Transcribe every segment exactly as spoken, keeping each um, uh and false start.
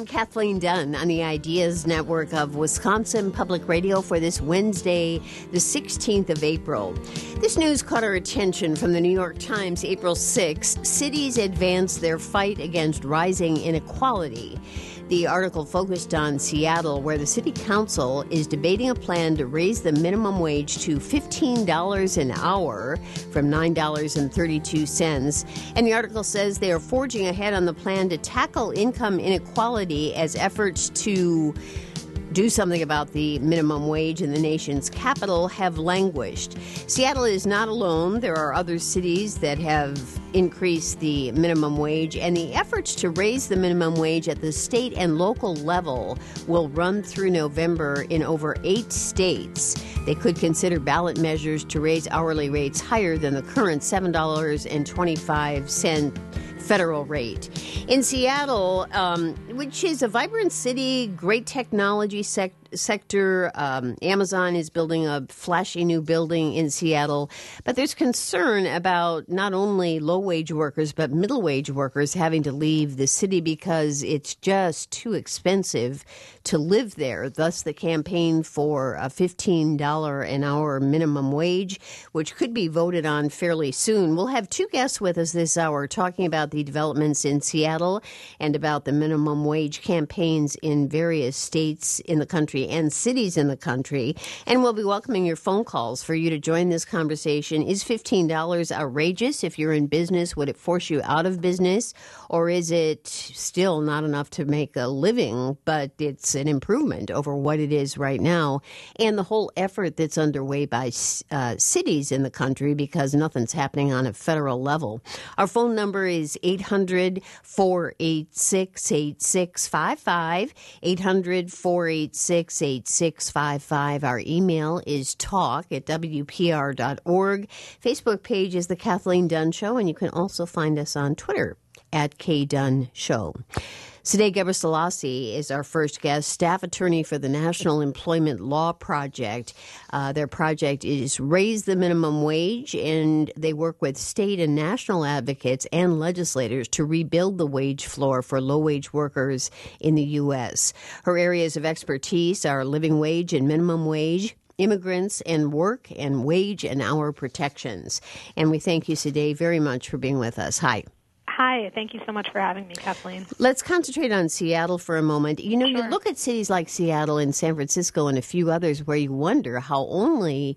I'm Kathleen Dunn on the Ideas Network of Wisconsin Public Radio for this Wednesday, the sixteenth of April. This news caught our attention from the New York Times, April sixth. Cities advance their fight against rising inequality. The article focused on Seattle, where the city council is debating a plan to raise the minimum wage to fifteen dollars an hour from nine dollars and thirty-two cents. And the article says they are forging ahead on the plan to tackle income inequality as efforts to do something about the minimum wage in the nation's capital have languished. Seattle is not alone. There are other cities that have increased the minimum wage, and the efforts to raise the minimum wage at the state and local level will run through November in over eight states. They could consider ballot measures to raise hourly rates higher than the current seven dollars and twenty-five cents federal rate. In Seattle, um, which is a vibrant city, great technology sec- sector, um, Amazon is building a flashy new building in Seattle, but there's concern about not only low-wage workers, but middle-wage workers having to leave the city because it's just too expensive to live there. Thus, the campaign for a fifteen dollars an hour minimum wage, which could be voted on fairly soon. We'll have two guests with us this hour talking about the developments in Seattle and about the minimum wage campaigns in various states in the country and cities in the country. And we'll be welcoming your phone calls for you to join this conversation. Is fifteen dollars outrageous? If you're in business, would it force you out of business? Or is it still not enough to make a living, but it's an improvement over what it is right now? And the whole effort that's underway by uh, cities in the country, because nothing's happening on a federal level. Our phone number is eight hundred, four eight six, eight six five five, eight hundred, four eight six, eight six five five. Our email is talk at w p r dot org. Facebook page is The Kathleen Dunn Show, and you can also find us on Twitter at K Dunn Show. Sadegh Ghebreslassie is our first guest, staff attorney for the National Employment Law Project. Uh, their project is Raise the Minimum Wage, and they work with state and national advocates and legislators to rebuild the wage floor for low-wage workers in the U S. Her areas of expertise are living wage and minimum wage, immigrants and work, and wage and hour protections. And we thank you, Sadegh, very much for being with us. Hi. Hi, thank you so much for having me, Kathleen. Let's concentrate on Seattle for a moment. You know, Sure. You look at cities like Seattle and San Francisco and a few others where you wonder how only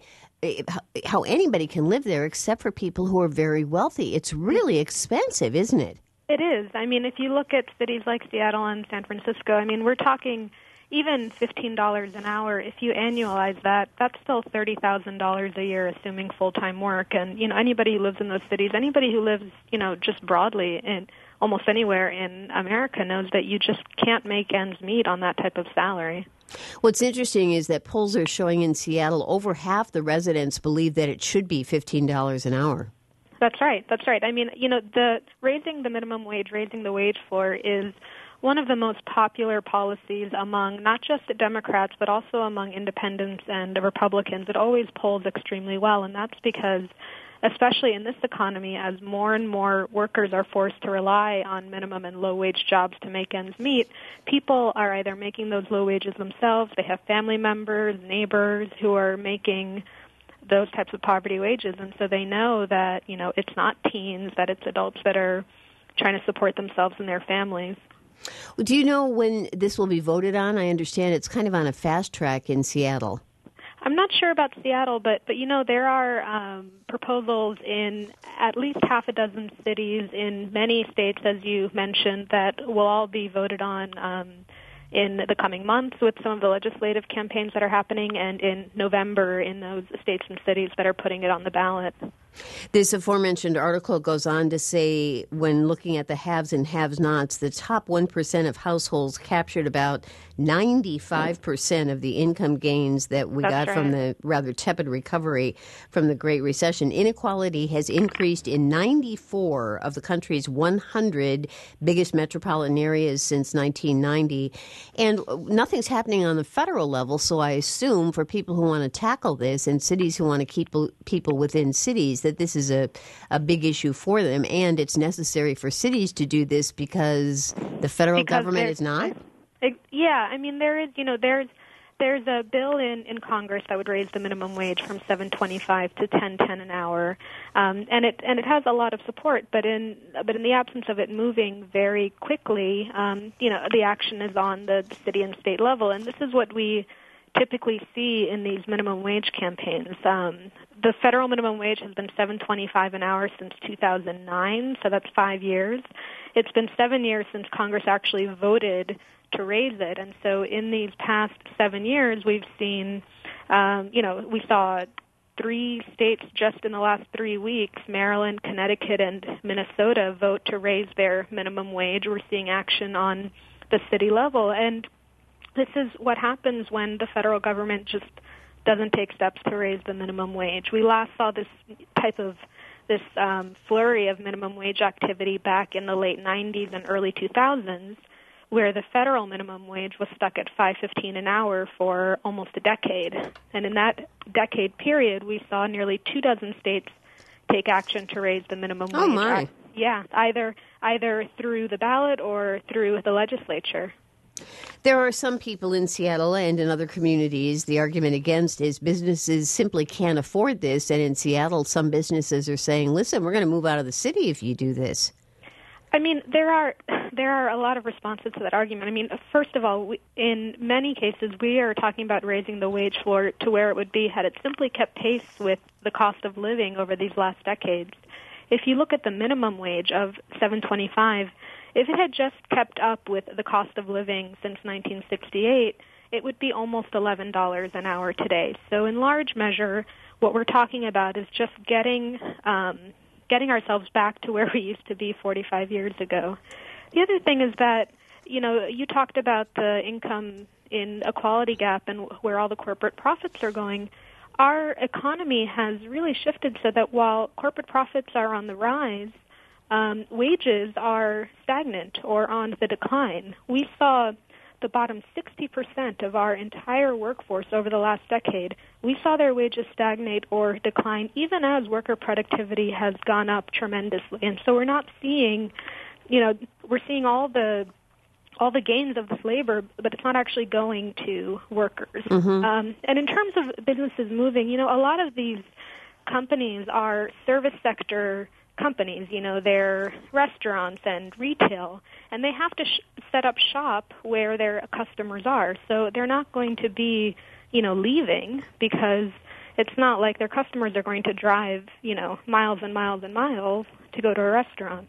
how anybody can live there except for people who are very wealthy. It's really expensive, isn't it? It is. I mean, if you look at cities like Seattle and San Francisco, I mean, we're talking even fifteen dollars an hour. If you annualize that, that's still thirty thousand dollars a year, assuming full-time work. And, you know, anybody who lives in those cities, anybody who lives, you know, just broadly in almost anywhere in America knows that you just can't make ends meet on that type of salary. What's interesting is that polls are showing in Seattle over half the residents believe that it should be fifteen dollars an hour. That's right. That's right. I mean, you know, the raising the minimum wage, raising the wage floor is one of the most popular policies among not just Democrats, but also among independents and Republicans. It always polls extremely well, and that's because, especially in this economy, as more and more workers are forced to rely on minimum and low-wage jobs to make ends meet, people are either making those low wages themselves, they have family members, neighbors who are making those types of poverty wages, and so they know that, you know, it's not teens, that it's adults that are trying to support themselves and their families. Do you know when this will be voted on? I understand it's kind of on a fast track in Seattle. I'm not sure about Seattle, but, but you know, there are um, proposals in at least half a dozen cities in many states, as you mentioned, that will all be voted on um, in the coming months with some of the legislative campaigns that are happening, and in November in those states and cities that are putting it on the ballot. This aforementioned article goes on to say, when looking at the haves and have-nots, the top one percent of households captured about ninety-five percent of the income gains that we That's got right. from the rather tepid recovery from the Great Recession. Inequality has increased in ninety-four of the country's one hundred biggest metropolitan areas since nineteen ninety. And nothing's happening on the federal level, so I assume for people who want to tackle this and cities who want to keep people within cities, that this is a, a big issue for them, and it's necessary for cities to do this because the federal Because government they're- is not? Yeah, I mean, there is, you know, there's there's a bill in, in Congress that would raise the minimum wage from seven twenty-five to ten ten an hour, um, and it and it has a lot of support. But in but in the absence of it moving very quickly, um, you know, the action is on the city and state level, and this is what we typically see in these minimum wage campaigns. Um, the federal minimum wage has been seven twenty-five an hour since two thousand nine, so that's five years. It's been seven years since Congress actually voted to raise it, and so in these past seven years, we've seen, um, you know, we saw three states just in the last three weeks, Maryland, Connecticut, and Minnesota, vote to raise their minimum wage. We're seeing action on the city level, and this is what happens when the federal government just doesn't take steps to raise the minimum wage. We last saw this type of this um, flurry of minimum wage activity back in the late nineties and early two thousands, where the federal minimum wage was stuck at five fifteen an hour for almost a decade. And in that decade period, we saw nearly two dozen states take action to raise the minimum oh wage. My. Yeah, either either through the ballot or through the legislature. There are some people in Seattle and in other communities, the argument against is businesses simply can't afford this. And in Seattle, some businesses are saying, listen, we're going to move out of the city if you do this. I mean, there are there are a lot of responses to that argument. I mean, first of all, we, in many cases, we are talking about raising the wage floor to where it would be had it simply kept pace with the cost of living over these last decades. If you look at the minimum wage of seven twenty-five, if it had just kept up with the cost of living since nineteen sixty-eight, it would be almost eleven dollars an hour today. So in large measure, what we're talking about is just getting um, getting ourselves back to where we used to be forty-five years ago. The other thing is that, you know, you talked about the income inequality gap and where all the corporate profits are going. Our economy has really shifted so that while corporate profits are on the rise, um, wages are stagnant or on the decline. We saw the bottom sixty percent of our entire workforce over the last decade, we saw their wages stagnate or decline even as worker productivity has gone up tremendously. And so we're not seeing, you know, we're seeing all the all the gains of this labor, but it's not actually going to workers. Mm-hmm. Um, and in terms of businesses moving, you know, a lot of these companies are service sector companies, you know, they're restaurants and retail, and they have to sh- set up shop where their customers are. So they're not going to be, you know, leaving because it's not like their customers are going to drive, you know, miles and miles and miles to go to a restaurant.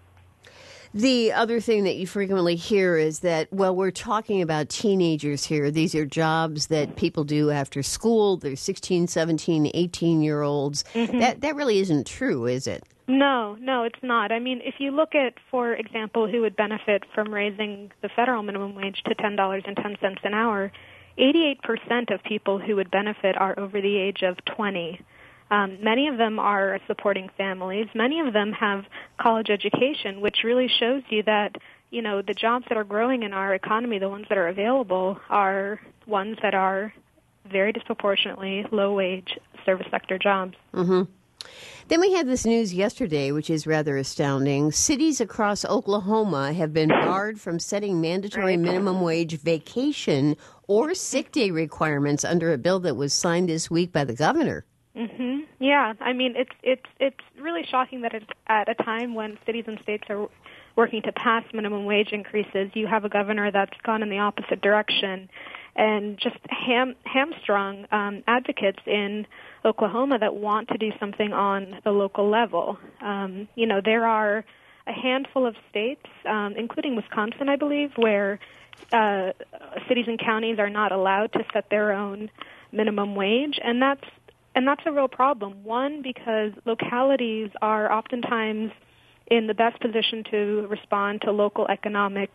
The other thing that you frequently hear is that, well, we're talking about teenagers here. These are jobs that people do after school. They're sixteen, seventeen, eighteen-year-olds. Mm-hmm. That that really isn't true, is it? No, no, it's not. I mean, if you look at, for example, who would benefit from raising the federal minimum wage to ten dollars and ten cents an hour, eighty-eight percent of people who would benefit are over the age of twenty. Um, many of them are supporting families. Many of them have college education, which really shows you that, you know, the jobs that are growing in our economy, the ones that are available, are ones that are very disproportionately low-wage service sector jobs. Mm-hmm. Then we had this news yesterday, which is rather astounding. Cities across Oklahoma have been barred from setting mandatory minimum wage vacation or sick day requirements under a bill that was signed this week by the governor. Mm-hmm. Yeah, I mean, it's it's it's really shocking that it's at a time when cities and states are working to pass minimum wage increases, you have a governor that's gone in the opposite direction and just ham, hamstrung um, advocates in Oklahoma that want to do something on the local level. Um, you know, there are a handful of states, um, including Wisconsin, I believe, where uh, cities and counties are not allowed to set their own minimum wage, and that's And that's a real problem. One, because localities are oftentimes in the best position to respond to local economic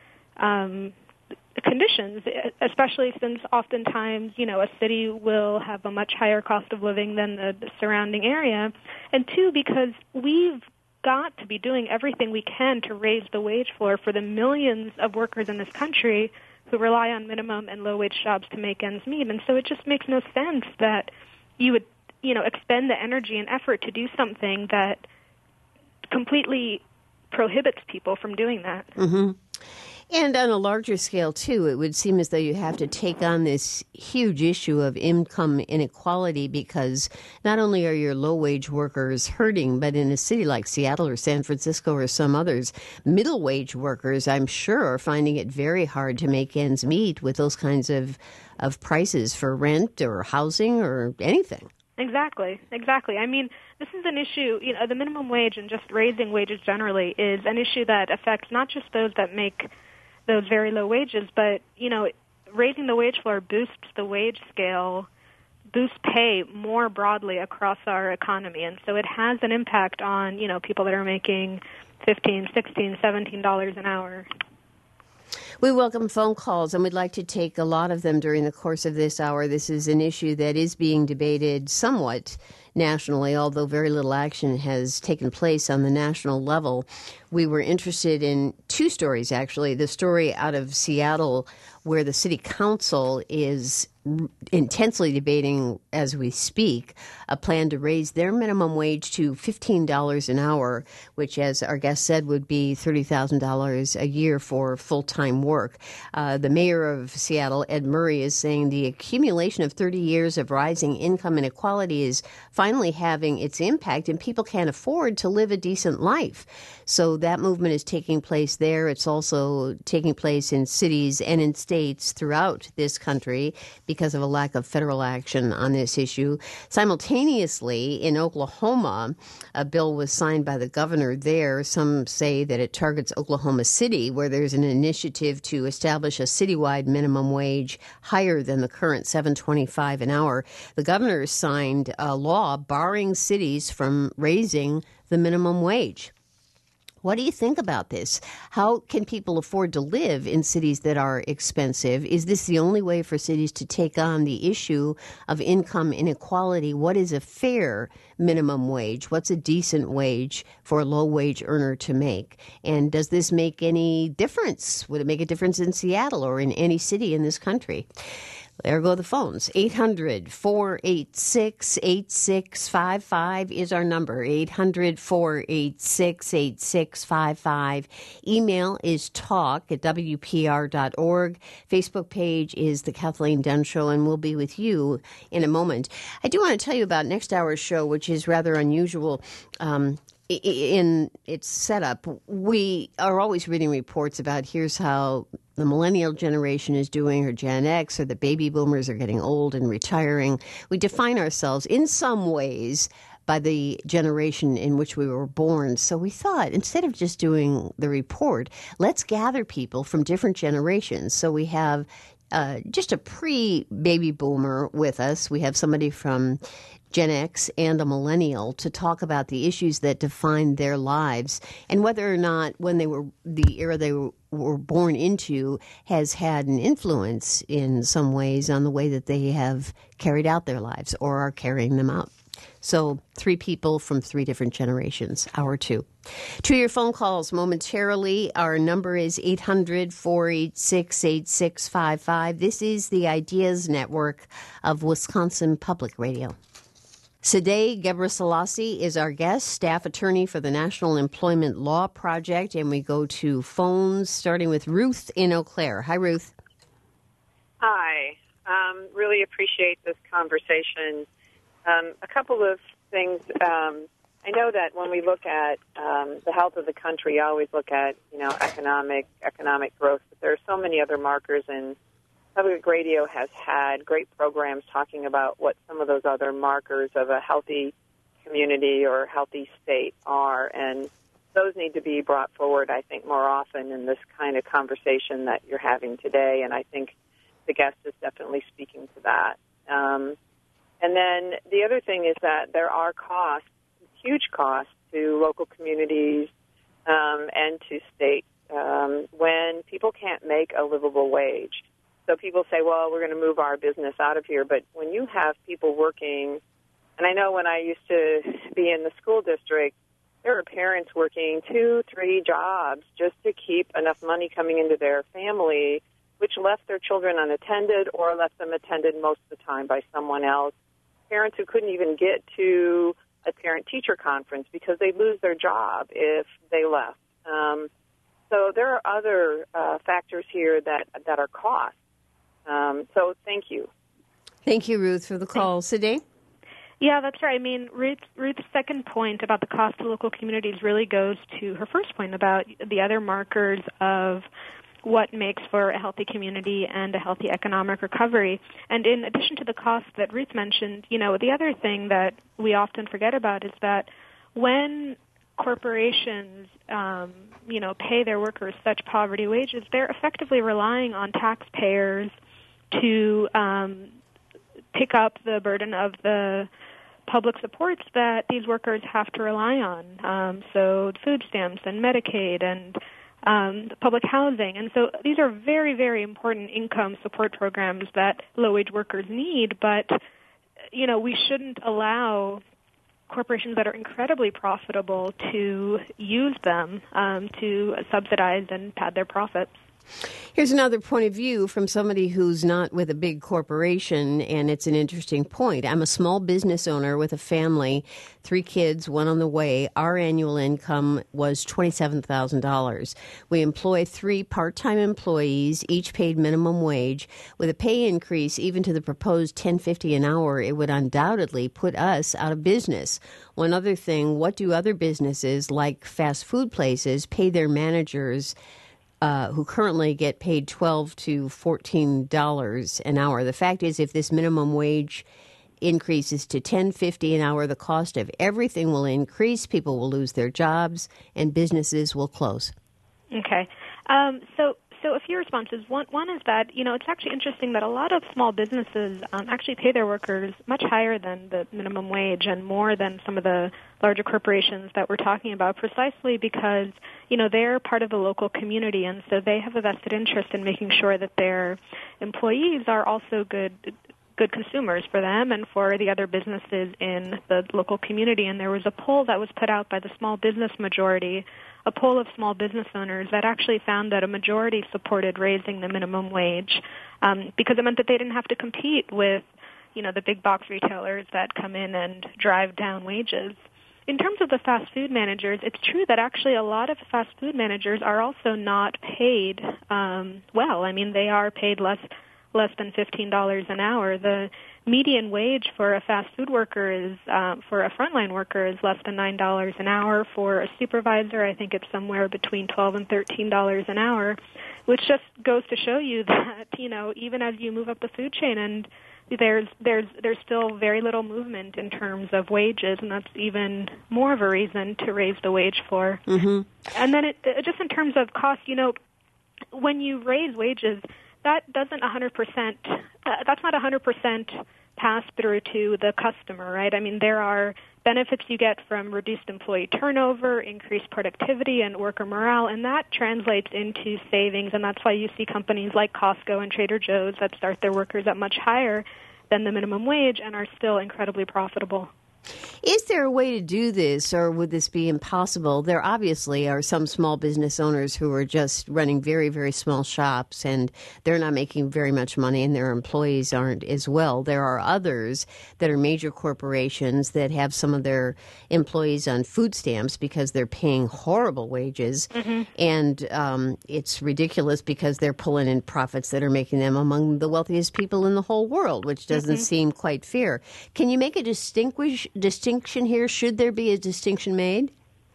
um, conditions, especially since oftentimes, you know, a city will have a much higher cost of living than the, the surrounding area. And two, because we've got to be doing everything we can to raise the wage floor for the millions of workers in this country who rely on minimum and low-wage jobs to make ends meet. And so it just makes no sense that you would, you know, expend the energy and effort to do something that completely prohibits people from doing that. Mm-hmm. And on a larger scale, too, it would seem as though you have to take on this huge issue of income inequality because not only are your low-wage workers hurting, but in a city like Seattle or San Francisco or some others, middle-wage workers, I'm sure, are finding it very hard to make ends meet with those kinds of, of prices for rent or housing or anything. Exactly, exactly. I mean, this is an issue, you know, the minimum wage and just raising wages generally is an issue that affects not just those that make those very low wages, but, you know, raising the wage floor boosts the wage scale, boosts pay more broadly across our economy. And so it has an impact on, you know, people that are making fifteen, sixteen, seventeen dollars an hour. We welcome phone calls, and we'd like to take a lot of them during the course of this hour. This is an issue that is being debated somewhat nationally, although very little action has taken place on the national level. We were interested in two stories, actually. The story out of Seattle where the city council is intensely debating, as we speak, a plan to raise their minimum wage to fifteen dollars an hour, which, as our guest said, would be thirty thousand dollars a year for full-time work. Uh, the mayor of Seattle, Ed Murray, is saying the accumulation of thirty years of rising income inequality is finally having its impact, and people can't afford to live a decent life. So that movement is taking place there. It's also taking place in cities and in states throughout this country because of a lack of federal action on this issue. Simultaneously, in Oklahoma, a bill was signed by the governor there. Some say that it targets Oklahoma City, where there's an initiative to establish a citywide minimum wage higher than the current seven dollars and twenty-five cents an hour. The governor signed a law barring cities from raising the minimum wage. What do you think about this? How can people afford to live in cities that are expensive? Is this the only way for cities to take on the issue of income inequality? What is a fair minimum wage? What's a decent wage for a low-wage earner to make? And does this make any difference? Would it make a difference in Seattle or in any city in this country? There go the phones. eight hundred, four eight six, eight six five five is our number. eight hundred, four eight six, eight six five five. Email is talk at w p r dot org. Facebook page is The Kathleen Dunn Show, and we'll be with you in a moment. I do want to tell you about next hour's show, which is rather unusual. Um, in its setup, we are always reading reports about here's how the millennial generation is doing, or Gen X, or the baby boomers are getting old and retiring. We define ourselves in some ways by the generation in which we were born. So we thought, instead of just doing the report, let's gather people from different generations. So we have uh, just a pre-baby boomer with us. We have somebody from Gen X and a millennial to talk about the issues that define their lives and whether or not when they were the era they were, were born into has had an influence in some ways on the way that they have carried out their lives or are carrying them out. So three people from three different generations, hour two. To your phone calls momentarily. Our number is eight hundred, four eight six, eight six five five. This is the Ideas Network of Wisconsin Public Radio. Today, Gebra Selassie is our guest, staff attorney for the National Employment Law Project, and we go to phones, starting with Ruth in Eau Claire. Hi, Ruth. Hi. Um, really appreciate this conversation. Um, a couple of things. Um, I know that when we look at um, the health of the country, I always look at, you know, economic economic growth, but there are so many other markers, and Public Radio has had great programs talking about what some of those other markers of a healthy community or healthy state are, and those need to be brought forward, I think, more often in this kind of conversation that you're having today, and I think the guest is definitely speaking to that. Um, and then the other thing is that there are costs, huge costs, to local communities um, and to state um, when people can't make a livable wage. So people say, well, we're going to move our business out of here. But when you have people working, and I know when I used to be in the school district, there were parents working two, three jobs just to keep enough money coming into their family, which left their children unattended or left them attended most of the time by someone else. Parents who couldn't even get to a parent-teacher conference because they'd lose their job if they left. Um, so so there are other uh, factors here that that are cost. Um, so thank you. Thank you, Ruth, for the call. Sade? Yeah, that's right. I mean, Ruth's, Ruth's second point about the cost to local communities really goes to her first point about the other markers of what makes for a healthy community and a healthy economic recovery. And in addition to the cost that Ruth mentioned, you know, the other thing that we often forget about is that when corporations, um, you know, pay their workers such poverty wages, they're effectively relying on taxpayers to um, pick up the burden of the public supports that these workers have to rely on. Um, so food stamps and Medicaid and um, public housing. And so these are very, very important income support programs that low-wage workers need, but, you know, we shouldn't allow corporations that are incredibly profitable to use them um, to subsidize and pad their profits. Here's another point of view from somebody who's not with a big corporation, and it's an interesting point. I'm a small business owner with a family, three kids, one on the way. Our annual income was twenty-seven thousand dollars. We employ three part-time employees, each paid minimum wage. With a pay increase even to the proposed ten fifty an hour, it would undoubtedly put us out of business. One other thing, what do other businesses like fast food places pay their managers Uh, who currently get paid twelve to fourteen dollars an hour? The fact is, if this minimum wage increases to ten fifty an hour, the cost of everything will increase, people will lose their jobs, and businesses will close. Okay. Um, so so a few responses. One, one is that, you know, it's actually interesting that a lot of small businesses um, actually pay their workers much higher than the minimum wage and more than some of the larger corporations that we're talking about, precisely because, you know, they're part of the local community, and so they have a vested interest in making sure that their employees are also good good consumers for them and for the other businesses in the local community. And there was a poll that was put out by the Small Business Majority, a poll of small business owners that actually found that a majority supported raising the minimum wage um, because it meant that they didn't have to compete with, you know, the big box retailers that come in and drive down wages. In terms of the fast food managers, it's true that actually a lot of fast food managers are also not paid um, well. I mean, they are paid less less than fifteen dollars an hour. The median wage for a fast food worker is, um, for a frontline worker, is less than nine dollars an hour. For a supervisor, I think it's somewhere between twelve and thirteen dollars an hour, which just goes to show you that, you know, even as you move up the food chain, and there's there's there's still very little movement in terms of wages, and that's even more of a reason to raise the wage floor. Mm-hmm. And then it, just in terms of cost, you know, when you raise wages, that doesn't one hundred percent, uh, that's not one hundred percent pass through to the customer, right? I mean, there are benefits you get from reduced employee turnover, increased productivity, and worker morale, and that translates into savings, and that's why you see companies like Costco and Trader Joe's that start their workers at much higher than the minimum wage and are still incredibly profitable. Is there a way to do this, or would this be impossible? There obviously are some small business owners who are just running very, very small shops, and they're not making very much money, and their employees aren't as well. There are others that are major corporations that have some of their employees on food stamps because they're paying horrible wages, mm-hmm. and um, it's ridiculous because they're pulling in profits that are making them among the wealthiest people in the whole world, which doesn't mm-hmm. seem quite fair. Can you make a distinguish distinction here? Should there be a distinction made?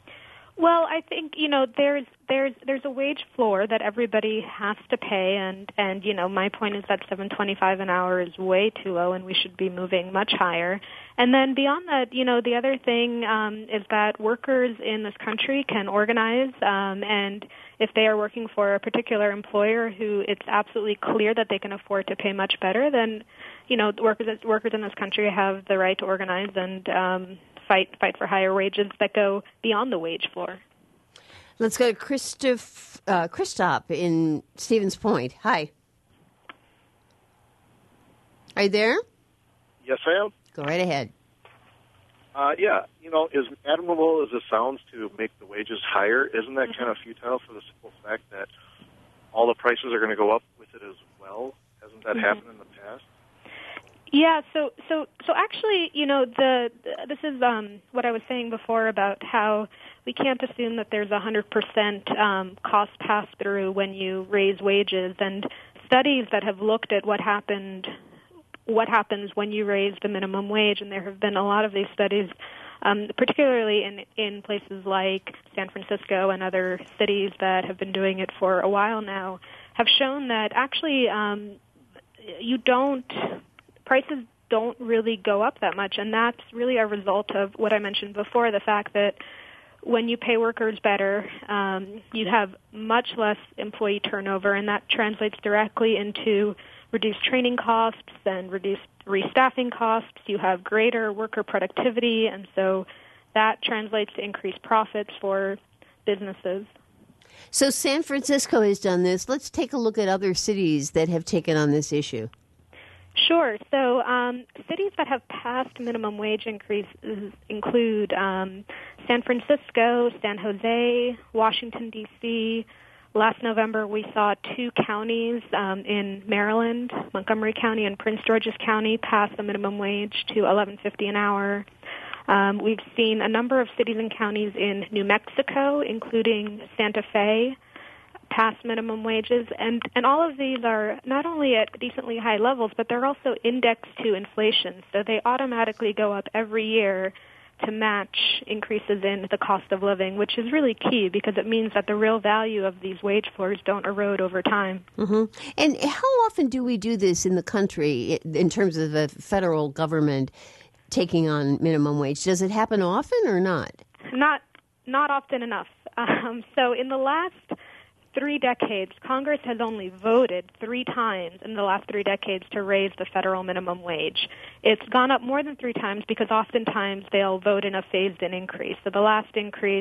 Well, I think, you know, there's there's there's a wage floor that everybody has to pay, and and you know, my point is that seven twenty-five an hour is way too low, and we should be moving much higher. And then beyond that, you know, the other thing um, is that workers in this country can organize, um, and if they are working for a particular employer who it's absolutely clear that they can afford to pay much better, then, you know, workers workers in this country have the right to organize and um, fight fight for higher wages that go beyond the wage floor. Let's go to Christoph, uh, Christoph in Stevens Point. Hi. Are you there? Yes, I am. Go right ahead. Uh, yeah, you know, as admirable as it sounds to make the wages higher, isn't that mm-hmm. kind of futile for the simple fact that all the prices are going to go up with it as well? Hasn't that mm-hmm. happened in the past? Yeah, so so so actually, you know, the this is um, what I was saying before about how we can't assume that there's a hundred percent um, cost pass through when you raise wages, and studies that have looked at what happened, what happens when you raise the minimum wage, and there have been a lot of these studies, um, particularly in in places like San Francisco and other cities that have been doing it for a while now, have shown that actually um, you don't. Prices don't really go up that much, and that's really a result of what I mentioned before, the fact that when you pay workers better, um, you have much less employee turnover, and that translates directly into reduced training costs and reduced restaffing costs. You have greater worker productivity, and so that translates to increased profits for businesses. So San Francisco has done this. Let's take a look at other cities that have taken on this issue. Sure. So um, cities that have passed minimum wage increases include um, San Francisco, San Jose, Washington, D C Last November, we saw two counties um, in Maryland, Montgomery County and Prince George's County, pass the minimum wage to eleven fifty an hour. Um, we've seen a number of cities and counties in New Mexico, including Santa Fe, pass minimum wages, and, and all of these are not only at decently high levels, but they're also indexed to inflation, so they automatically go up every year to match increases in the cost of living, which is really key because it means that the real value of these wage floors don't erode over time. Mm-hmm. And how often do we do this in the country in terms of the federal government taking on minimum wage? Does it happen often or not? Not, not often enough. Um, so in the last three decades, Congress has only voted three times in the last three decades to raise the federal minimum wage. It's gone up more than three times because oftentimes they'll vote in a phased-in increase. So the last increase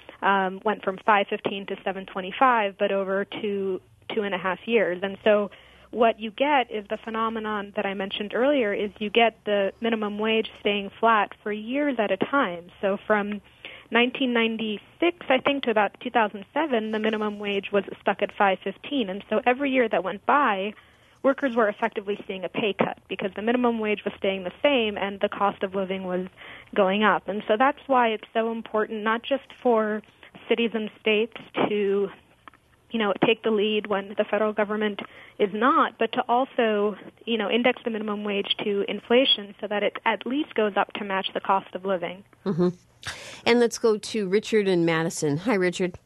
um, went from five fifteen to seven twenty-five, but over two two and a half years. And so what you get is the phenomenon that I mentioned earlier, is you get the minimum wage staying flat for years at a time. So from nineteen ninety-six, I think, to about two thousand seven, the minimum wage was stuck at five fifteen, and so every year that went by, workers were effectively seeing a pay cut because the minimum wage was staying the same and the cost of living was going up. And so that's why it's so important, not just for cities and states to, you know, take the lead when the federal government is not, but to also, you know, index the minimum wage to inflation so that it at least goes up to match the cost of living. Mm-hmm. And let's go to Richard in Madison. Hi, Richard.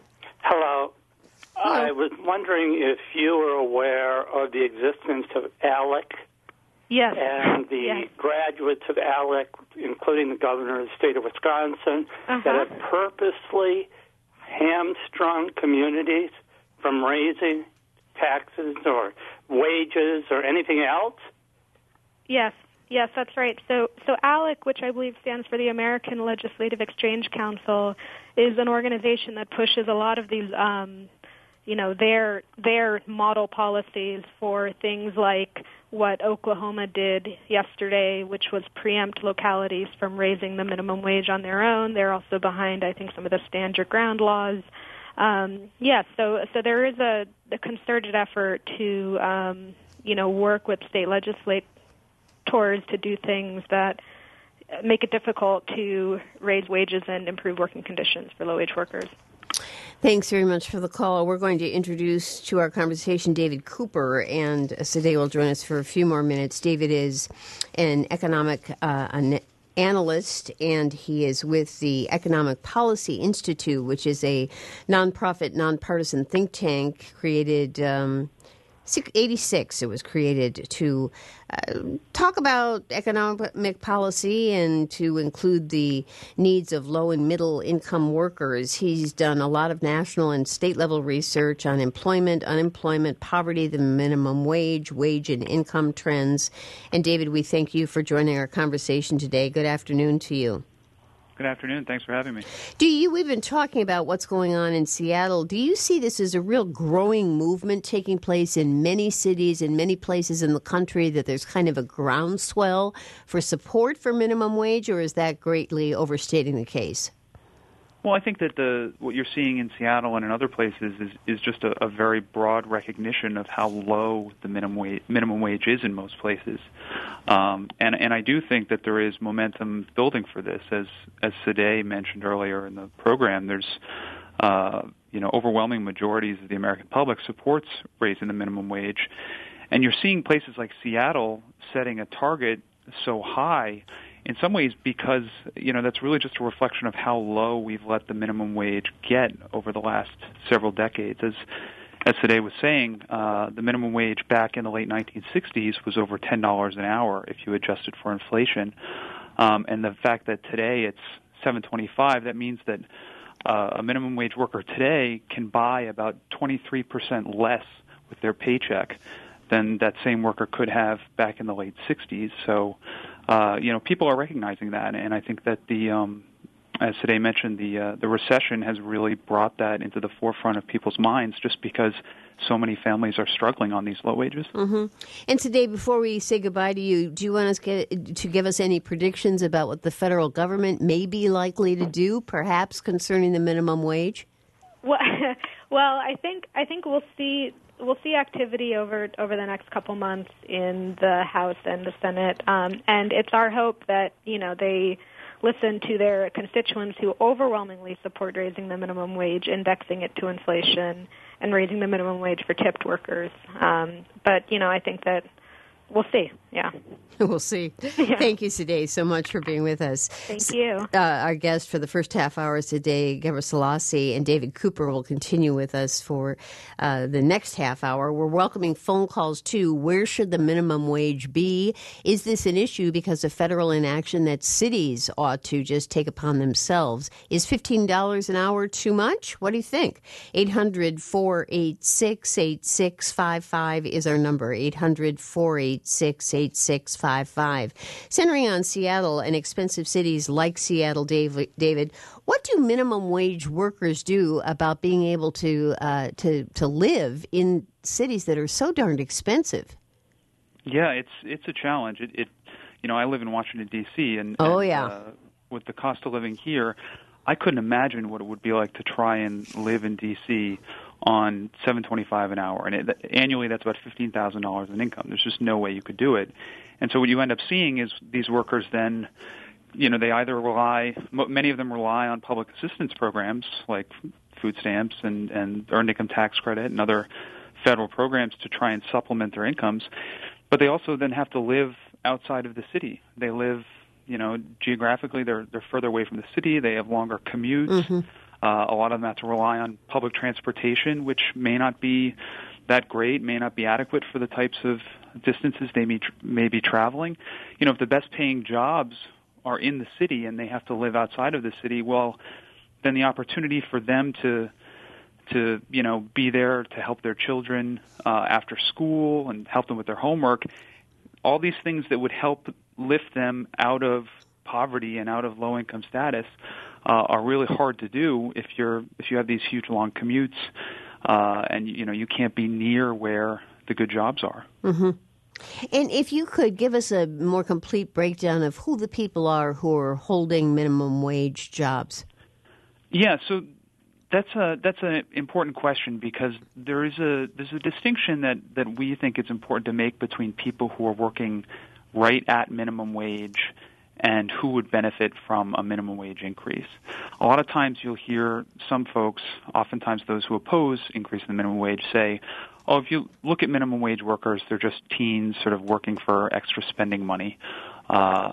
Hello. Hello. I was wondering if you were aware of the existence of ALEC. Yes. And the yes. graduates of ALEC, including the governor of the state of Wisconsin, uh-huh. that have purposely hamstrung communities from raising taxes or wages or anything else? Yes. Yes, that's right. So, so ALEC, which I believe stands for the American Legislative Exchange Council, is an organization that pushes a lot of these, um, you know, their their model policies for things like what Oklahoma did yesterday, which was preempt localities from raising the minimum wage on their own. They're also behind, I think, some of the stand your ground laws. Um, yes, yeah, so so there is a, a concerted effort to, um, you know, work with state legislators to do things that make it difficult to raise wages and improve working conditions for low-wage workers. Thanks very much for the call. We're going to introduce to our conversation David Cooper, and Sadeh will join us for a few more minutes. David is an economic uh, an analyst, and he is with the Economic Policy Institute, which is a nonprofit, nonpartisan think tank created um eighty-six, it was created to uh, talk about economic policy and to include the needs of low and middle income workers. He's done a lot of national and state level research on employment, unemployment, poverty, the minimum wage, wage and income trends. And David, we thank you for joining our conversation today. Good afternoon to you. Good afternoon. Thanks for having me. Do you, we've been talking about what's going on in Seattle. Do you see this as a real growing movement taking place in many cities, in many places in the country, that there's kind of a groundswell for support for minimum wage, or is that greatly overstating the case? Well, I think that the what you're seeing in Seattle and in other places is, is just a, a very broad recognition of how low the minimum wage, minimum wage is in most places. Um, and, and I do think that there is momentum building for this. As as Sadeh mentioned earlier in the program, there's uh, you know overwhelming majorities of the American public supports raising the minimum wage. And you're seeing places like Seattle setting a target so high in some ways because, you know, that's really just a reflection of how low we've let the minimum wage get over the last several decades. As as Sadeh was saying, uh, the minimum wage back in the late nineteen sixties was over ten dollars an hour if you adjusted for inflation. Um, and the fact that today it's seven twenty-five, that means that uh, a minimum wage worker today can buy about twenty-three percent less with their paycheck than that same worker could have back in the late sixties. So, uh, you know, people are recognizing that, and I think that the, um, as Sadeh mentioned, the uh, the recession has really brought that into the forefront of people's minds, just because so many families are struggling on these low wages. Mm-hmm. And today, before we say goodbye to you, do you want us get, to give us any predictions about what the federal government may be likely to do, perhaps concerning the minimum wage? Well, well, I think I think we'll see. We'll see activity over over the next couple months in the House and the Senate, um, and it's our hope that you know they listen to their constituents who overwhelmingly support raising the minimum wage, indexing it to inflation, and raising the minimum wage for tipped workers. Um, but you know, I think that we'll see. Yeah. We'll see. Yeah. Thank you, Sadeh, so much for being with us. Thank you. Uh, our guest for the first half hour today, Gebra Selassie, and David Cooper will continue with us for uh, the next half hour. We're welcoming phone calls, too. Where should the minimum wage be? Is this an issue because of federal inaction that cities ought to just take upon themselves? Is fifteen dollars an hour too much? What do you think? eight hundred, four eight six, eight six five five is our number, eight hundred, four eight six, eight six five five. Centering on Seattle and expensive cities like Seattle, David, what do minimum wage workers do about being able to uh, to to live in cities that are so darned expensive? Yeah, it's it's a challenge. It, it you know, I live in Washington D C and, oh and, yeah, uh, with the cost of living here, I couldn't imagine what it would be like to try and live in D C on seven twenty-five an hour, and it, annually that's about fifteen thousand dollars in income. There's just no way you could do it. And so what you end up seeing is these workers then, you know, they either rely, many of them rely on public assistance programs like food stamps and, and earned income tax credit and other federal programs to try and supplement their incomes, but they also then have to live outside of the city. They live, you know, geographically, they're they're further away from the city. They have longer commutes. Mm-hmm. Uh, a lot of them have to rely on public transportation, which may not be that great, may not be adequate for the types of distances they may, tr- may be traveling. You know, if the best-paying jobs are in the city and they have to live outside of the city, well, then the opportunity for them to, to you know, be there to help their children uh, after school and help them with their homework, all these things that would help lift them out of poverty and out of low-income status uh, are really hard to do if you're if you have these huge long commutes uh, and you know you can't be near where the good jobs are. Mm-hmm. And if you could give us a more complete breakdown of who the people are who are holding minimum wage jobs. Yeah, so that's a that's an important question because there is a there's a distinction that, that we think it's important to make between people who are working right at minimum wage and who would benefit from a minimum wage increase. A lot of times you'll hear some folks, oftentimes those who oppose increasing the minimum wage, say, oh, if you look at minimum wage workers, they're just teens sort of working for extra spending money. Uh,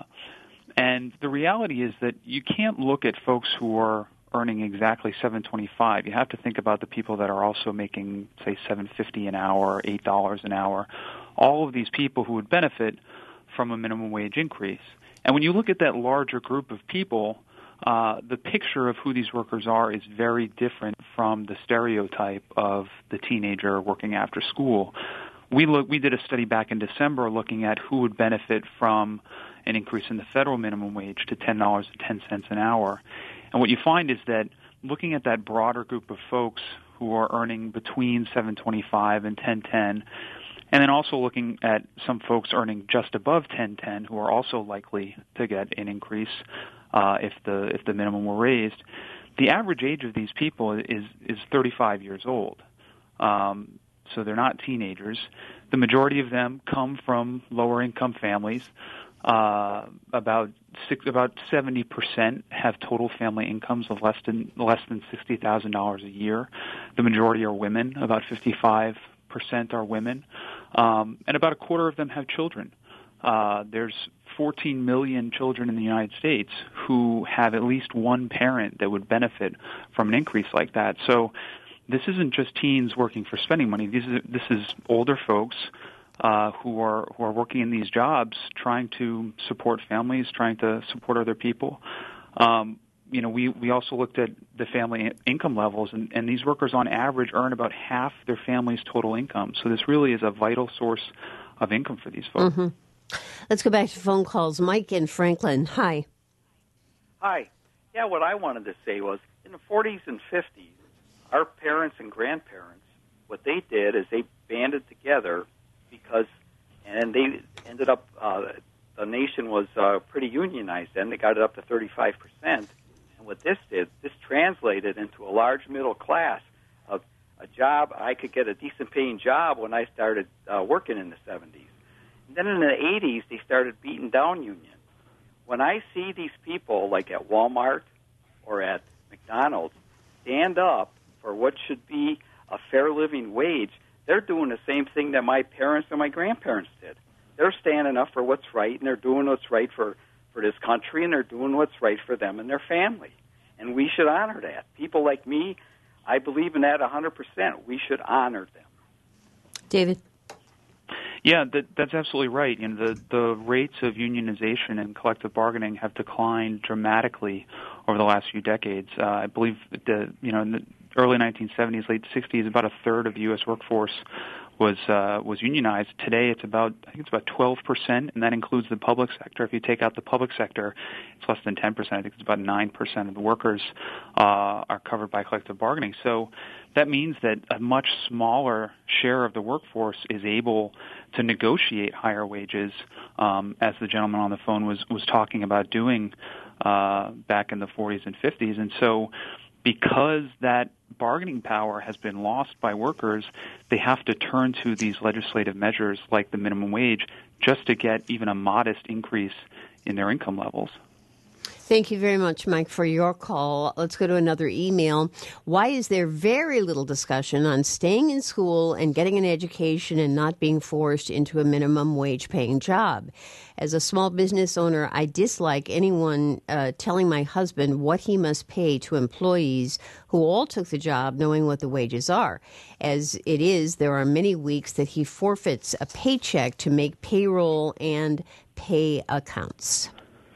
and the reality is that you can't look at folks who are earning exactly seven twenty-five. You have to think about the people that are also making, say, seven fifty an hour, eight dollars an hour. All of these people who would benefit from a minimum wage increase. And when you look at that larger group of people, uh, the picture of who these workers are is very different from the stereotype of the teenager working after school. We look, we did a study back in December looking at who would benefit from an increase in the federal minimum wage to ten dollars and ten cents an hour. And what you find is that looking at that broader group of folks who are earning between seven twenty-five and ten ten, and then also looking at some folks earning just above ten ten who are also likely to get an increase uh, if the if the minimum were raised, the average age of these people is is thirty-five years old. Um, so they're not teenagers. The majority of them come from lower income families. Uh, about six, about seventy percent have total family incomes of less than less than sixty thousand dollars a year. The majority are women. About fifty-five percent are women, um, and about a quarter of them have children. Uh, there's fourteen million children in the United States who have at least one parent that would benefit from an increase like that. So this isn't just teens working for spending money. This is this is older folks uh, who are who are working in these jobs, trying to support families, trying to support other people. Um, you know, we, we also looked at the family income levels, and, and these workers on average earn about half their family's total income. So this really is a vital source of income for these folks. Mm-hmm. Let's go back to phone calls. Mike in Franklin. Hi. Hi. Yeah, what I wanted to say was in the forties and fifties, our parents and grandparents, what they did is they banded together because, and they ended up, uh, the nation was uh, pretty unionized then. They got it up to thirty-five percent. And what this did, this translated into a large middle class of a job. I could get a decent paying job when I started uh, working in the seventies. And then in the eighties, they started beating down unions. When I see these people, like at Walmart or at McDonald's, stand up for what should be a fair living wage, they're doing the same thing that my parents and my grandparents did. They're standing up for what's right, and they're doing what's right for, for this country, and they're doing what's right for them and their family. And we should honor that. People like me, I believe in that one hundred percent. We should honor them. David? Yeah, that, that's absolutely right. You know, the, the rates of unionization and collective bargaining have declined dramatically over the last few decades. Uh, I believe the you know in the early nineteen seventies, late sixties, about a third of the U S workforce was uh, was unionized. Today, it's about I think it's about twelve percent, and that includes the public sector. If you take out the public sector, it's less than ten percent. I think it's about nine percent of the workers uh, are covered by collective bargaining. So that means that a much smaller share of the workforce is able to negotiate higher wages, um, as the gentleman on the phone was was talking about doing uh, back in the forties and fifties. And so because that bargaining power has been lost by workers, they have to turn to these legislative measures like the minimum wage just to get even a modest increase in their income levels. Thank you very much, Mike, for your call. Let's go to another email. Why is there very little discussion on staying in school and getting an education and not being forced into a minimum wage paying job? As a small business owner, I dislike anyone uh, telling my husband what he must pay to employees who all took the job knowing what the wages are. As it is, there are many weeks that he forfeits a paycheck to make payroll and pay accounts.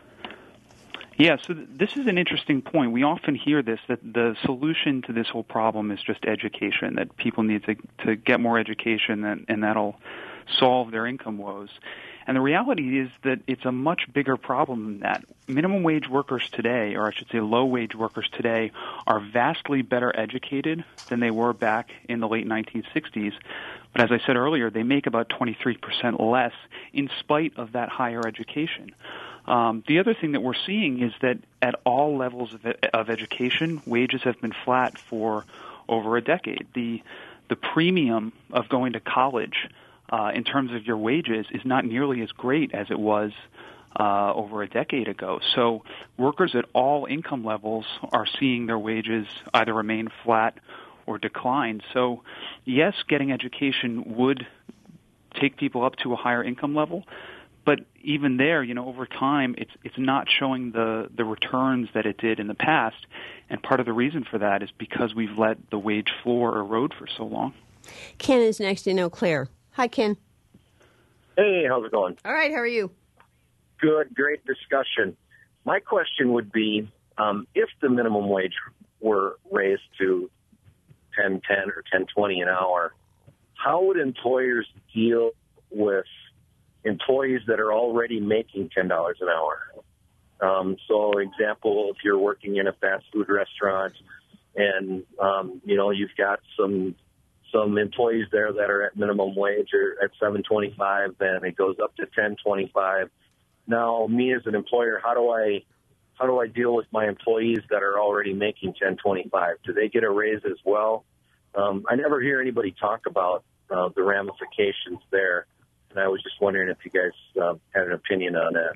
Yeah, so th- this is an interesting point. We often hear this, that the solution to this whole problem is just education, that people need to, to get more education and, and that'll solve their income woes. And the reality is that it's a much bigger problem than that. Minimum wage workers today, or I should say low-wage workers today, are vastly better educated than they were back in the late nineteen sixties. But as I said earlier, they make about twenty-three percent less in spite of that higher education. Um, the other thing that we're seeing is that at all levels of, of education, wages have been flat for over a decade. The the premium of going to college uh, in terms of your wages is not nearly as great as it was uh, over a decade ago. So workers at all income levels are seeing their wages either remain flat or decline. So yes, getting education would take people up to a higher income level. But even there, you know, over time, it's it's not showing the, the returns that it did in the past. And part of the reason for that is because we've let the wage floor erode for so long. Ken is next in Eau Claire. Hi, Ken. Hey, how's it going? All right, how are you? Good, great discussion. My question would be, um, if the minimum wage were raised to ten ten or ten twenty an hour, how would employers deal with employees that are already making ten dollars an hour? Um, so, example, if you're working in a fast food restaurant and, um, you know, you've got some some employees there that are at minimum wage or at seven twenty-five, then it goes up to ten twenty-five. Now, me as an employer, how do I how do I deal with my employees that are already making ten twenty-five? Do they get a raise as well? Um, I never hear anybody talk about uh, the ramifications there, and I was just wondering if you guys uh, had an opinion on that.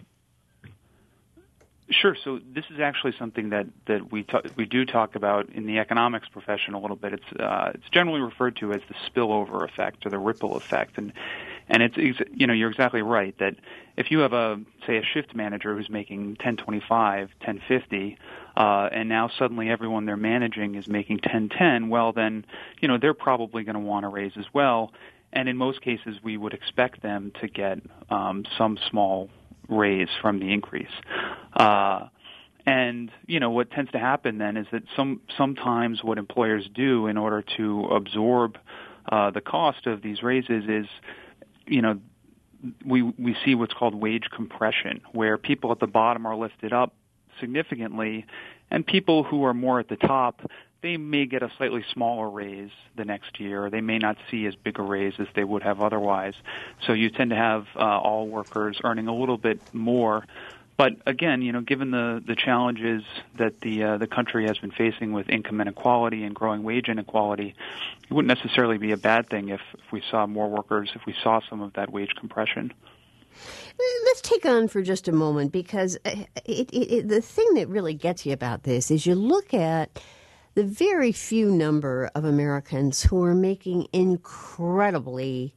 Sure. So this is actually something that that we ta- we do talk about in the economics profession a little bit. It's uh, it's generally referred to as the spillover effect or the ripple effect, and and it's you know you're exactly right that if you have a say a shift manager who's making ten twenty-five, ten fifty, uh, and now suddenly everyone they're managing is making ten ten, well then you know they're probably going to want to raise as well, and in most cases we would expect them to get um, some small raise from the increase. Uh, and, you know, what tends to happen then is that some sometimes what employers do in order to absorb uh, the cost of these raises is, you know, we we see what's called wage compression, where people at the bottom are lifted up significantly, and people who are more at the top, they may get a slightly smaller raise the next year, or they may not see as big a raise as they would have otherwise. So you tend to have uh, all workers earning a little bit more. But again, you know, given the, the challenges that the uh, the country has been facing with income inequality and growing wage inequality, it wouldn't necessarily be a bad thing if, if we saw more workers, if we saw some of that wage compression. Let's take on for just a moment, because it, it, it, the thing that really gets you about this is you look at the very few number of Americans who are making incredibly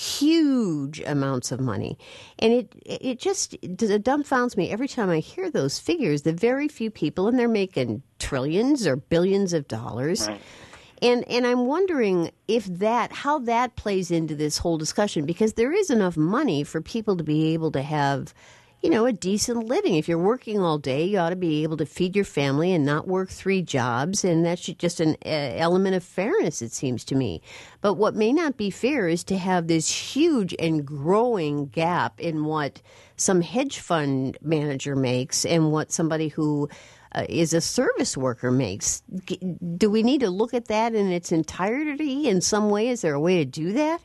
huge amounts of money. And it it just it dumbfounds me every time I hear those figures, the very few people, and they're making trillions or billions of dollars. Right. And and I'm wondering if that, how that plays into this whole discussion, because there is enough money for people to be able to have, you know, a decent living. If you're working all day, you ought to be able to feed your family and not work three jobs, and that's just an uh, element of fairness, it seems to me. But what may not be fair is to have this huge and growing gap in what some hedge fund manager makes and what somebody who uh, is a service worker makes. Do we need to look at that in its entirety in some way? Is there a way to do that?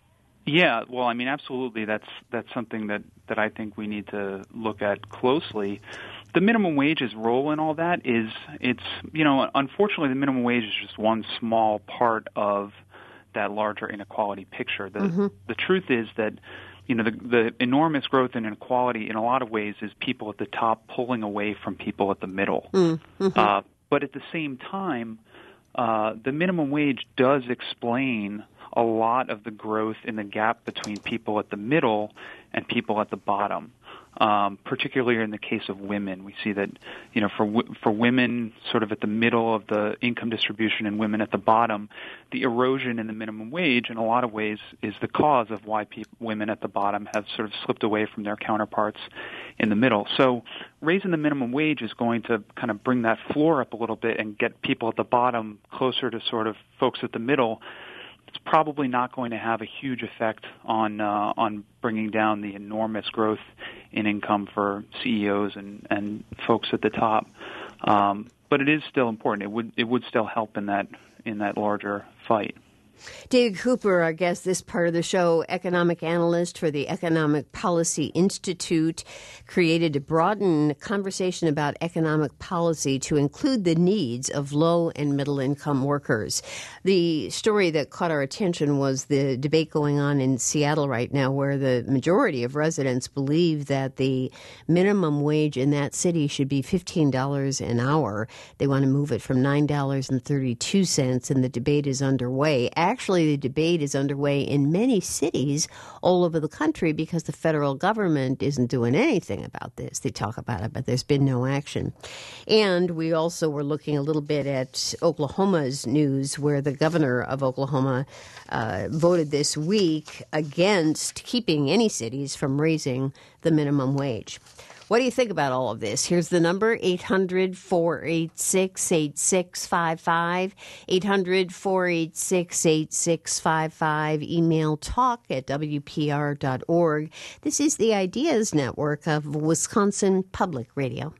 Yeah, well, I mean, absolutely. That's that's something that, that I think we need to look at closely. The minimum wage's role in all that is, it's, you know, unfortunately, the minimum wage is just one small part of that larger inequality picture. The mm-hmm. the truth is that, you know, the, the enormous growth in inequality in a lot of ways is people at the top pulling away from people at the middle. Mm-hmm. Uh, but at the same time, uh, the minimum wage does explain a lot of the growth in the gap between people at the middle and people at the bottom. Um, particularly in the case of women, we see that, you know, for w- for women sort of at the middle of the income distribution and women at the bottom, the erosion in the minimum wage in a lot of ways is the cause of why pe- women at the bottom have sort of slipped away from their counterparts in the middle. So raising the minimum wage is going to kind of bring that floor up a little bit and get people at the bottom closer to sort of folks at the middle. It's probably not going to have a huge effect on uh, on bringing down the enormous growth in income for C E Os and, and folks at the top. Um, but it is still important. It would it would still help in that in that larger fight. David Cooper, our guest this part of the show, economic analyst for the Economic Policy Institute, created to broaden conversation about economic policy to include the needs of low and middle income workers. The story that caught our attention was the debate going on in Seattle right now, where the majority of residents believe that the minimum wage in that city should be fifteen dollars an hour. They want to move it from nine dollars and thirty-two cents, and the debate is underway. Actually, the debate is underway in many cities all over the country because the federal government isn't doing anything about this. They talk about it, but there's been no action. And we also were looking a little bit at Oklahoma's news, where the governor of Oklahoma uh, voted this week against keeping any cities from raising the minimum wage. What do you think about all of this? Here's the number, eight hundred, four eight six, eight six five five, eight hundred, four eight six, eight six five five, email talk at w p r dot org. This is the Ideas Network of Wisconsin Public Radio.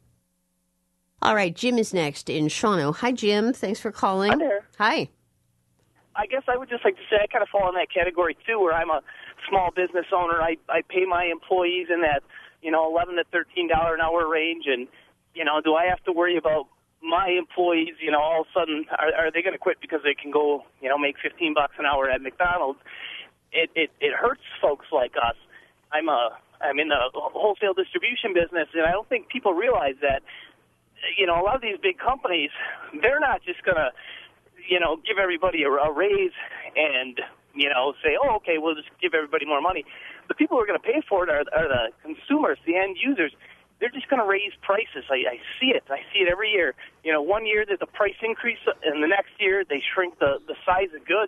All right, Jim is next in Shawano. Hi, Jim. Thanks for calling. Hi there. Hi. I guess I would just like to say I kind of fall in that category, too, where I'm a small business owner. I, I pay my employees in that, you know, eleven to thirteen dollars an hour range, and you know, do I have to worry about my employees, you know, all of a sudden, are, are they going to quit because they can go, you know, make fifteen bucks an hour at McDonald's? It, it, it hurts folks like us. I'm a, I'm in the wholesale distribution business, and I don't think people realize that, you know, a lot of these big companies, they're not just going to, you know, give everybody a, a raise and, you know, say, oh, okay, we'll just give everybody more money. The people who are going to pay for it are, are the consumers, the end users. They're just going to raise prices. I, I see it. I see it every year. You know, one year there's a price increase, and the next year they shrink the, the size of goods.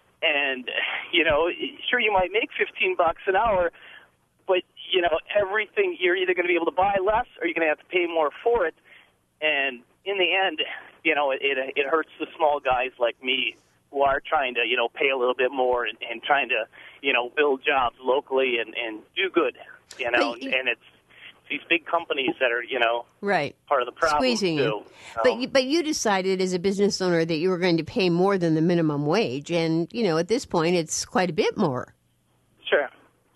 And, you know, sure, you might make fifteen bucks an hour, but, you know, everything, you're either going to be able to buy less or you're going to have to pay more for it. And in the end, you know, it, it, it hurts the small guys like me who are trying to, you know, pay a little bit more and, and trying to, you know, build jobs locally and, and do good, you know, and, and it's these big companies that are, you know, right, part of the problem. Squeezing too. you. So. But you, but you decided as a business owner that you were going to pay more than the minimum wage, and you know at this point it's quite a bit more. Sure.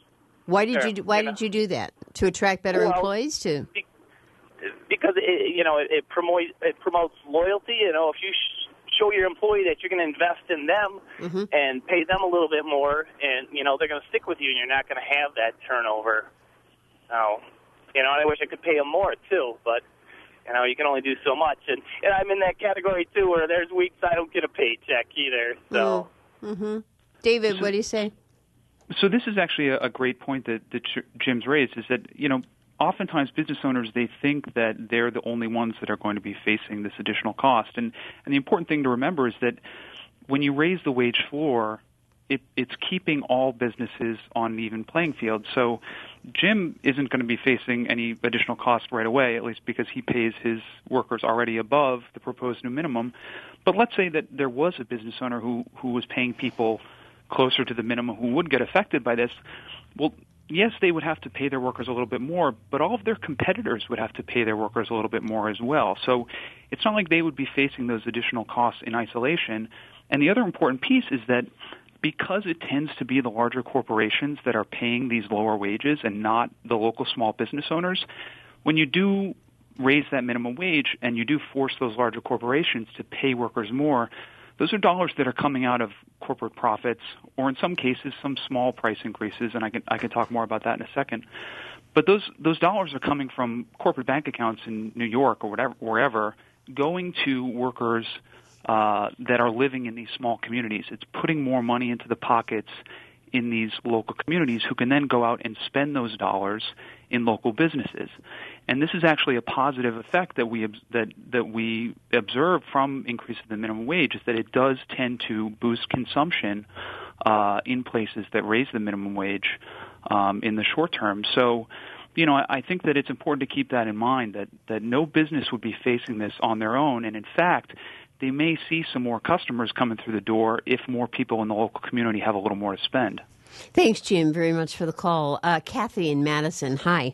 Why did sure. you Why you did know. you do that? To attract better well, employees? To be, because it, you know it, it promotes it promotes loyalty. You know, if you sh- show your employee that you're going to invest in them mm-hmm. and pay them a little bit more, and you know they're going to stick with you, and you're not going to have that turnover. Now. You know, and I wish I could pay them more, too, but, you know, you can only do so much. And, and I'm in that category, too, where there's weeks I don't get a paycheck either. So, mm-hmm. David, so, what do you say? So this is actually a, a great point that, that Jim's raised, is that, you know, oftentimes business owners, they think that they're the only ones that are going to be facing this additional cost. And, and the important thing to remember is that when you raise the wage floor, It, it's keeping all businesses on an even playing field. So Jim isn't going to be facing any additional cost right away, at least because he pays his workers already above the proposed new minimum. But let's say that there was a business owner who, who was paying people closer to the minimum who would get affected by this. Well, yes, they would have to pay their workers a little bit more, but all of their competitors would have to pay their workers a little bit more as well. So it's not like they would be facing those additional costs in isolation. And the other important piece is that because it tends to be the larger corporations that are paying these lower wages and not the local small business owners, when you do raise that minimum wage and you do force those larger corporations to pay workers more, those are dollars that are coming out of corporate profits or in some cases some small price increases, and I can I can talk more about that in a second. But those those dollars are coming from corporate bank accounts in New York or whatever wherever, going to workers Uh, that are living in these small communities. It's putting more money into the pockets in these local communities who can then go out and spend those dollars in local businesses. And this is actually a positive effect that we that that we observe from increasing the minimum wage, is that it does tend to boost consumption uh, in places that raise the minimum wage um, in the short term. So, you know, I, I think that it's important to keep that in mind, that, that no business would be facing this on their own. And in fact, they may see some more customers coming through the door if more people in the local community have a little more to spend. Thanks, Jim, very much for the call. Uh, Kathy in Madison, hi.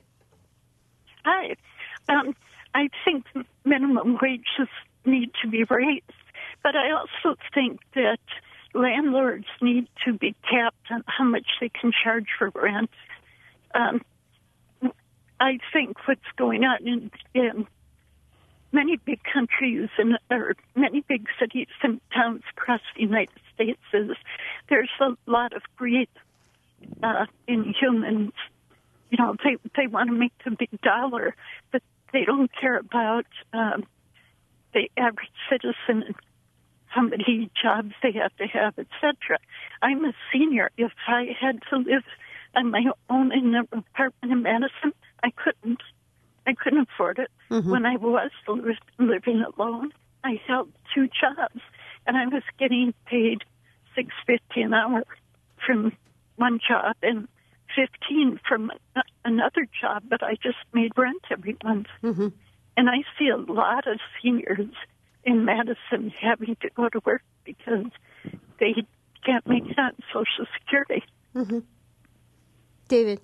Hi. Um, I think minimum wages need to be raised, but I also think that landlords need to be capped on how much they can charge for rent. Um, I think what's going on in, in many big countries and or many big cities and towns across the United States is there's a lot of greed uh, in humans. You know, they they want to make the big dollar, but they don't care about um, the average citizen, how many jobs they have to have, et cetera. I'm a senior. If I had to live on my own in an apartment in Madison, I couldn't. I couldn't afford it. Mm-hmm. When I was living alone, I held two jobs, and I was getting paid six fifty an hour from one job and fifteen from another job, but I just made rent every month. Mm-hmm. And I see a lot of seniors in Madison having to go to work because they can't make it on Social Security. Mm-hmm. David?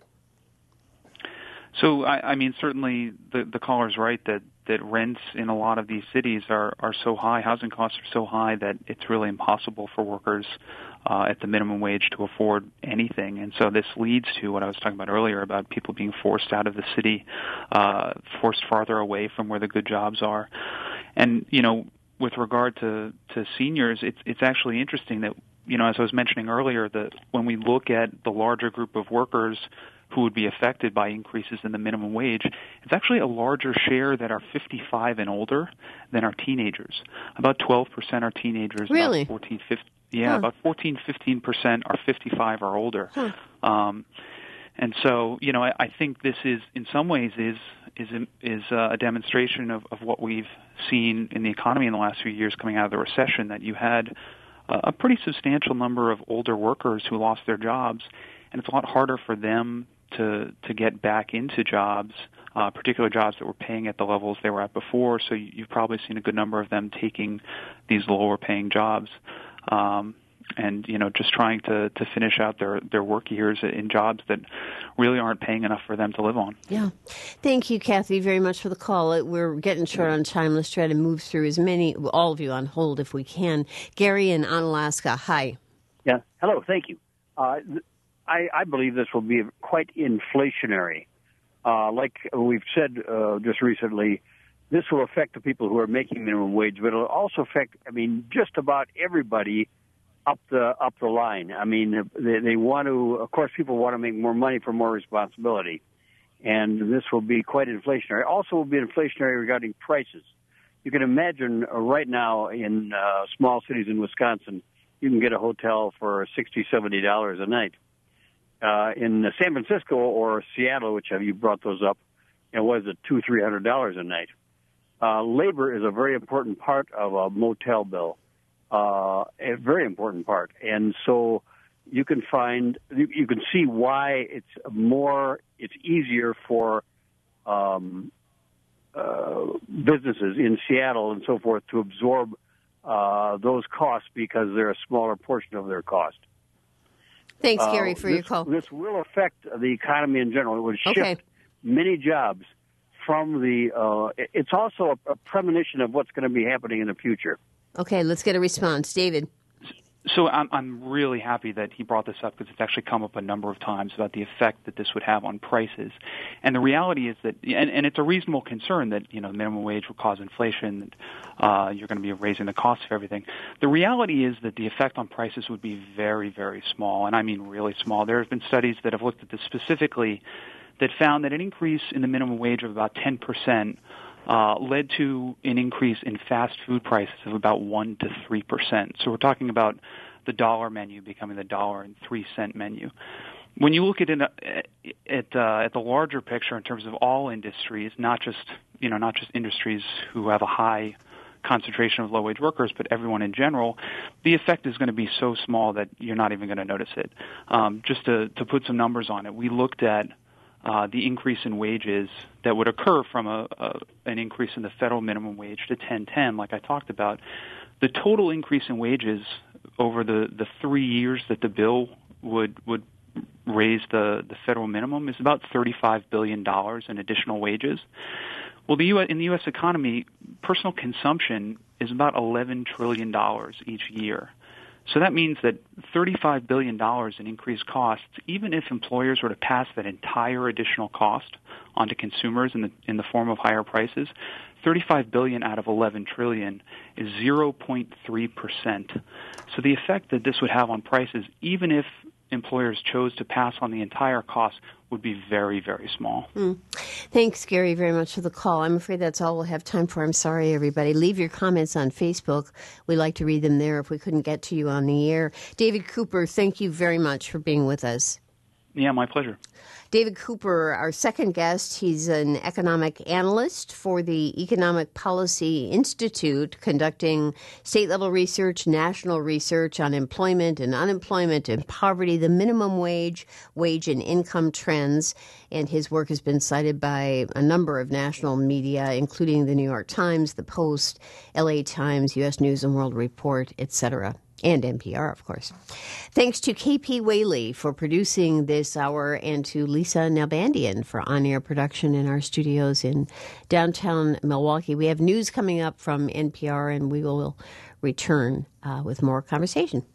So, I, I mean, certainly the, the caller's right that, that rents in a lot of these cities are, are so high, housing costs are so high that it's really impossible for workers uh, at the minimum wage to afford anything. And so this leads to what I was talking about earlier about people being forced out of the city, uh, forced farther away from where the good jobs are. And, you know, with regard to, to seniors, it's it's actually interesting that, you know, as I was mentioning earlier, that when we look at the larger group of workers who would be affected by increases in the minimum wage, it's actually a larger share that are fifty-five and older than our teenagers. About twelve percent are teenagers. Really? About fourteen, fifteen, yeah, huh. about fourteen, fifteen percent are fifty-five or older. Huh. Um, and so, you know, I, I think this is, in some ways, is is is a demonstration of, of what we've seen in the economy in the last few years coming out of the recession, that you had a pretty substantial number of older workers who lost their jobs, and it's a lot harder for them to to get back into jobs, uh, particular jobs that were paying at the levels they were at before. So you, you've probably seen a good number of them taking these lower-paying jobs, um, and you know just trying to, to finish out their, their work years in jobs that really aren't paying enough for them to live on. Yeah. Thank you, Kathy, very much for the call. We're getting short on time. Let's try to move through as many, all of you on hold if we can. Gary in Onalaska, hi. Yeah. Hello. Thank you. Uh, I, I believe this will be quite inflationary. Uh, like we've said uh, just recently, this will affect the people who are making minimum wage, but it'll also affect, I mean, just about everybody up the up the line. I mean, they, they want to, of course, people want to make more money for more responsibility, and this will be quite inflationary. Also will be inflationary regarding prices. You can imagine uh, right now in uh, small cities in Wisconsin, you can get a hotel for sixty dollars, seventy dollars a night. Uh, in San Francisco or Seattle, which have you brought those up, it was at two, three hundred dollars a night. Uh, labor is a very important part of a motel bill, uh, a very important part, and so you can find, you, you can see why it's more, it's easier for um, uh, businesses in Seattle and so forth to absorb uh, those costs because they're a smaller portion of their cost. Thanks, Gary, uh, for this, your call. This will affect the economy in general. It would shift okay. many jobs from the, uh, it's also a, a premonition of what's going to be happening in the future. Okay, let's get a response. David. So I'm, I'm really happy that he brought this up because it's actually come up a number of times about the effect that this would have on prices. And the reality is that, and, and it's a reasonable concern that, you know, minimum wage will cause inflation, that uh, you're going to be raising the cost of everything. The reality is that the effect on prices would be very, very small, and I mean really small. There have been studies that have looked at this specifically that found that an increase in the minimum wage of about ten percent Uh, led to an increase in fast food prices of about one to three percent. So we're talking about the dollar menu becoming the dollar and three cent menu. When you look at it, at, uh, at the larger picture in terms of all industries, not just you know not just industries who have a high concentration of low wage workers, but everyone in general, the effect is going to be so small that you're not even going to notice it. Um, just to, to put some numbers on it, we looked at Uh, the increase in wages that would occur from a, a an increase in the federal minimum wage to ten ten, like I talked about. The total increase in wages over the, the three years that the bill would would raise the, the federal minimum is about thirty-five billion dollars in additional wages. Well, the U S, in the U S economy, personal consumption is about eleven trillion dollars each year. So that means that thirty-five billion dollars in increased costs, even if employers were to pass that entire additional cost onto consumers in the in the form of higher prices, thirty-five billion dollars out of eleven trillion dollars is zero point three percent. So the effect that this would have on prices, even if employers chose to pass on the entire cost, would be very, very small. Mm. Thanks, Gary, very much for the call. I'm afraid that's all we'll have time for. I'm sorry, everybody. Leave your comments on Facebook. We like to read them there if we couldn't get to you on the air. David Cooper, thank you very much for being with us. Yeah, my pleasure. David Cooper, our second guest, he's an economic analyst for the Economic Policy Institute, conducting state-level research, national research on employment and unemployment and poverty, the minimum wage, wage and income trends. And his work has been cited by a number of national media, including the New York Times, the Post, L A Times, U S News and World Report, et cetera, and N P R, of course. Thanks to K P Whaley for producing this hour, and to Lisa Nalbandian for on-air production in our studios in downtown Milwaukee. We have news coming up from N P R, and we will return uh, with more conversation.